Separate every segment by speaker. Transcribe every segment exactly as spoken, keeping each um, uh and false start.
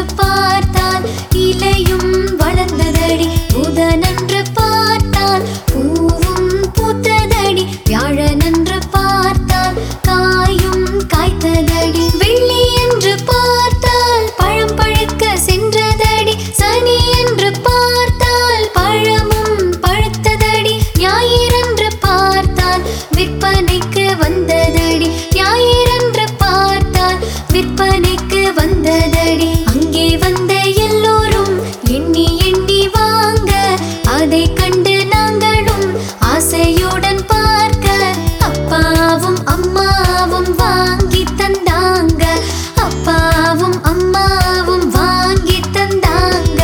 Speaker 1: என்று பார்த்தால் இலையும் வளர்ந்ததடி. புதனன்று பார்த்தால் பூவும் பூத்ததடி. வியாழனன்று பார்த்தால் காயும் காய்த்ததடி. வெள்ளி என்று பார்த்தால் பழம் பழுக்க சென்றதடி. சனி என்று பார்த்தால் பழமும் பழுத்ததடி. ஞாயிறன்று பார்த்தால் விற்பனைக்கு வந்ததடி. ஞாயிறன்று பார்த்தால் விற்பனைக்கு வந்ததடி. அங்கே வந்த எல்லோரும் எண்ணி எண்ணி வாங்க, அதை கண்டு நாங்களும் ஆசையுடன் பார்க்க, அப்பாவும் அம்மாவும் வாங்கி தந்தாங்க. அப்பாவும் அம்மாவும் வாங்கி தந்தாங்க.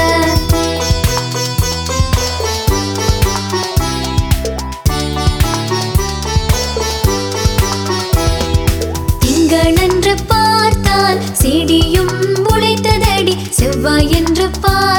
Speaker 1: திங்களன்று பார்த்தால் செடியும் முளைத்ததடி. செவ்வாய் என்று பார்த்தால்